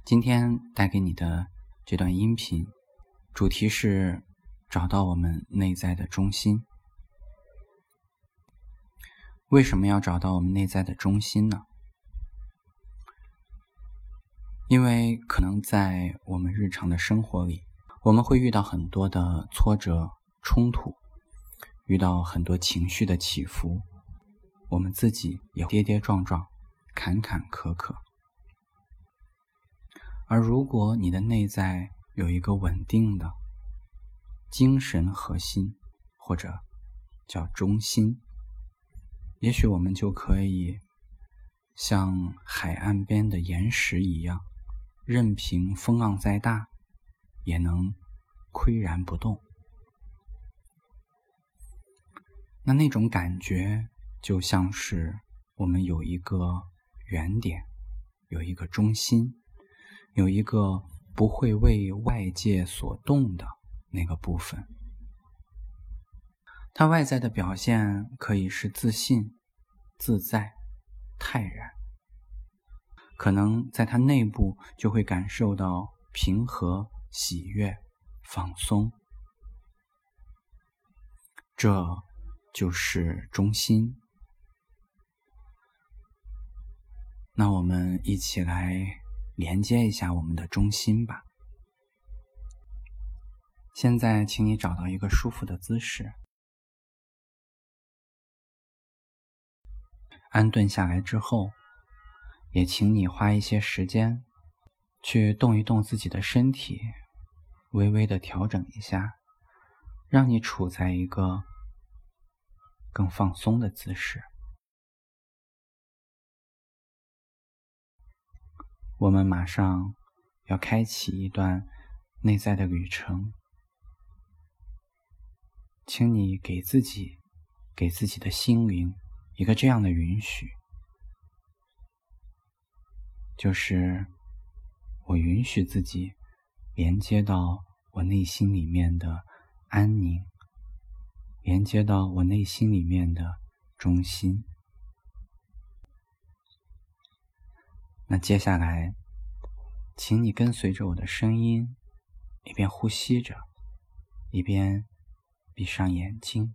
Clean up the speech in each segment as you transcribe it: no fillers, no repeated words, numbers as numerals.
今天带给你的这段音频，主题是找到我们内在的中心。为什么要找到我们内在的中心呢？因为可能在我们日常的生活里，我们会遇到很多的挫折、冲突，遇到很多情绪的起伏，我们自己也跌跌撞撞、坎坎坷坷。而如果你的内在有一个稳定的精神核心，或者叫中心，也许我们就可以像海岸边的岩石一样，任凭风浪再大，也能岿然不动。那种感觉就像是我们有一个原点，有一个中心，有一个不会为外界所动的那个部分。它外在的表现可以是自信、自在、泰然，可能在它内部就会感受到平和、喜悦、放松。这就是中心。那我们一起来连接一下我们的中心吧。现在请你找到一个舒服的姿势，安顿下来之后，也请你花一些时间去动一动自己的身体，微微的调整一下，让你处在一个更放松的姿势。我们马上要开启一段内在的旅程，请你给自己的心灵一个这样的允许，就是我允许自己连接到我内心里面的安宁，连接到我内心里面的中心。那接下来，请你跟随着我的声音，一边呼吸着，一边闭上眼睛。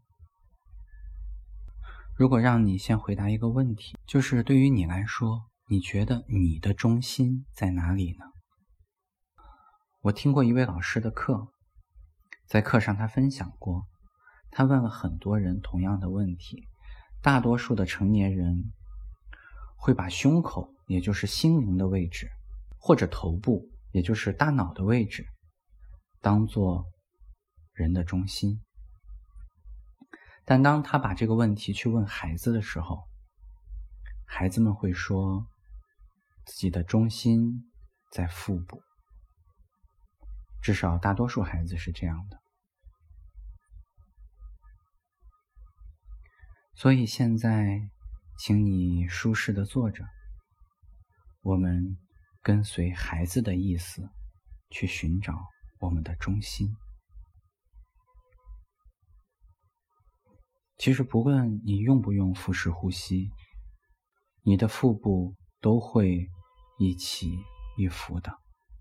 如果让你先回答一个问题，就是对于你来说，你觉得你的中心在哪里呢？我听过一位老师的课，在课上他分享过，他问了很多人同样的问题，大多数的成年人会把胸口，也就是心灵的位置，或者头部，也就是大脑的位置，当作人的中心。但当他把这个问题去问孩子的时候，孩子们会说自己的中心在腹部，至少大多数孩子是这样的。所以现在请你舒适的坐着，我们跟随孩子的意思去寻找我们的中心。其实不论你用不用腹式呼吸，你的腹部都会一起一伏的。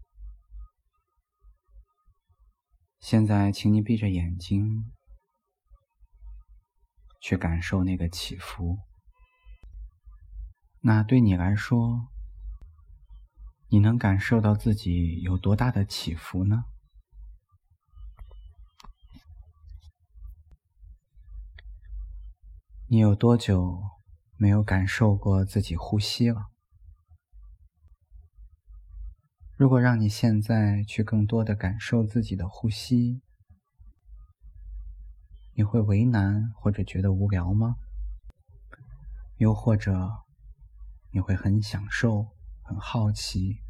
现在请你闭着眼睛，去感受那个起伏。那对你来说，你能感受到自己有多大的起伏呢？你有多久没有感受过自己呼吸了？如果让你现在去更多的感受自己的呼吸，你会为难或者觉得无聊吗？又或者你会很享受、很好奇？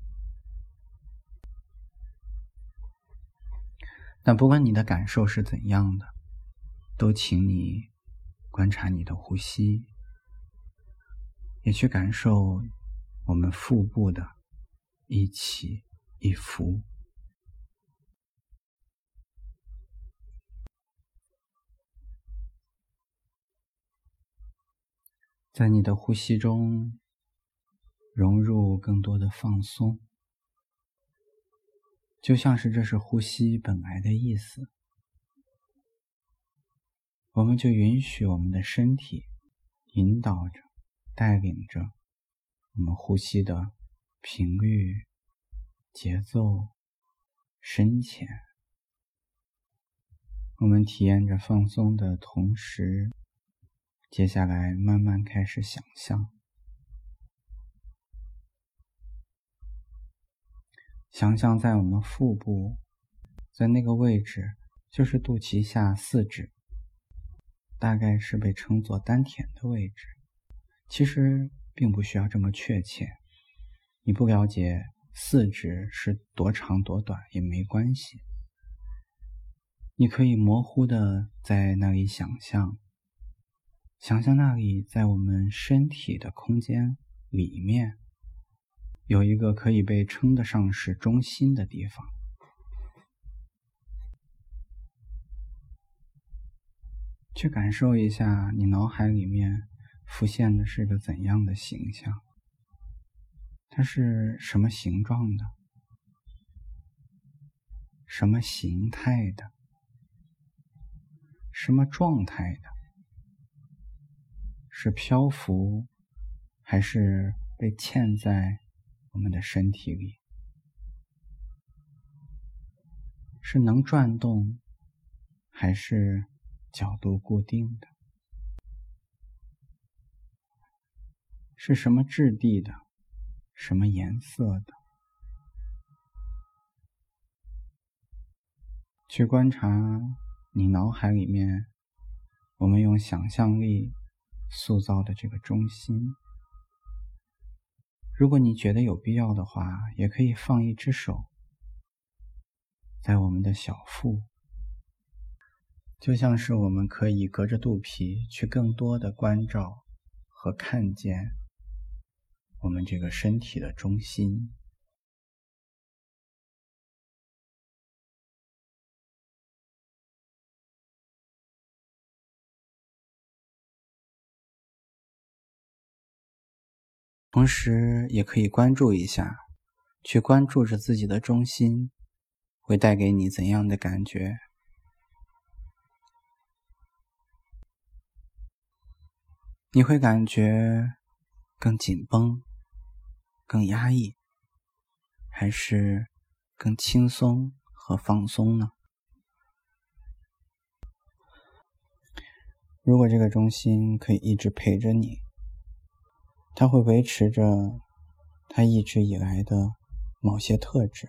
但不管你的感受是怎样的，都请你观察你的呼吸，也去感受我们腹部的一起一伏。在你的呼吸中融入更多的放松， 就像是这是呼吸本来的意思。我们就允许我们的身体引导着、带领着我们呼吸的频率、节奏、深浅。我们体验着放松的同时，接下来慢慢开始想象。想象在我们腹部，在那个位置，就是肚脐下四指，大概是被称作丹田的位置。其实并不需要这么确切，你不了解四指是多长多短也没关系。你可以模糊的在那里想象那里在我们身体的空间里面有一个可以被称得上是中心的地方。去感受一下你脑海里面浮现的是个怎样的形象，它是什么形状的，什么形态的，什么状态的，是漂浮还是被嵌在我们的身体里，是能转动还是角度固定的，是什么质地的，什么颜色的。去观察你脑海里面我们用想象力塑造的这个中心。如果你觉得有必要的话，也可以放一只手在我们的小腹，就像是我们可以隔着肚皮去更多的关照和看见我们这个身体的中心。同时也可以关注一下，去关注着自己的中心会带给你怎样的感觉。你会感觉更紧绷、更压抑，还是更轻松和放松呢？如果这个中心可以一直陪着你，它会维持着它一直以来的某些特质，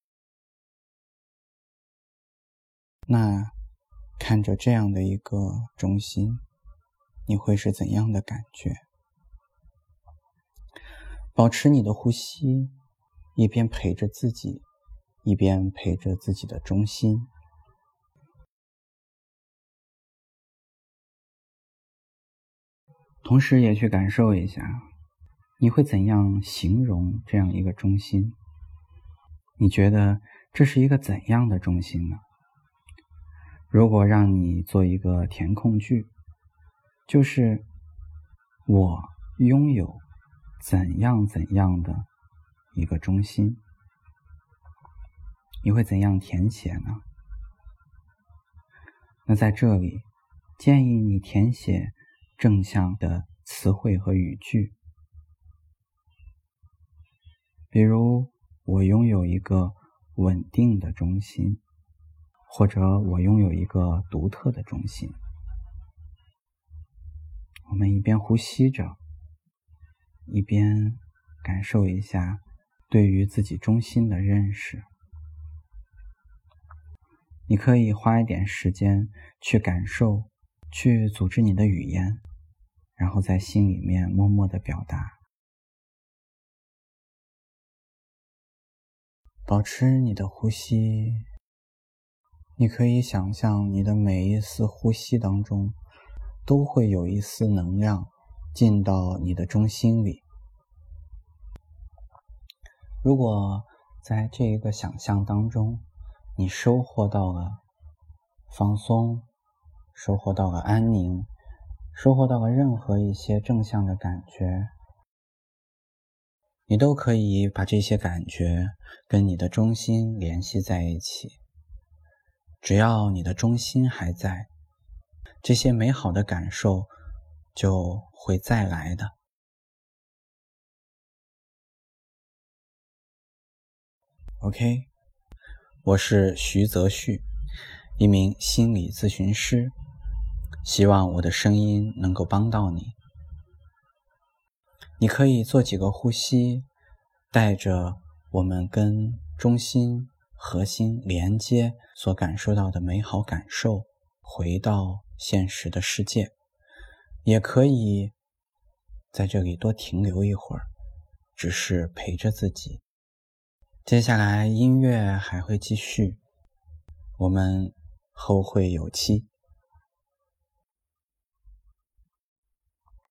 那看着这样的一个中心，你会是怎样的感觉？保持你的呼吸，一边陪着自己，一边陪着自己的中心。同时也去感受一下，你会怎样形容这样一个中心？你觉得这是一个怎样的中心呢？如果让你做一个填空句，就是我拥有怎样怎样的一个中心，你会怎样填写呢？那在这里建议你填写正向的词汇和语句，比如我拥有一个稳定的中心，或者我拥有一个独特的中心。我们一边呼吸着，一边感受一下对于自己中心的认识。你可以花一点时间去感受，去组织你的语言，然后在心里面默默地表达。保持你的呼吸，你可以想象你的每一丝呼吸当中都会有一丝能量进到你的中心里。如果在这一个想象当中，你收获到了放松，收获到了安宁，收获到了任何一些正向的感觉， 你都可以把这些感觉跟你的中心联系在一起。只要你的中心还在，这些美好的感受就会再来的。OK， 我是徐泽旭，一名心理咨询师，希望我的声音能够帮到你。你可以做几个呼吸，带着我们跟中心、核心连接所感受到的美好感受，回到现实的世界。也可以在这里多停留一会儿，只是陪着自己。接下来音乐还会继续，我们后会有期。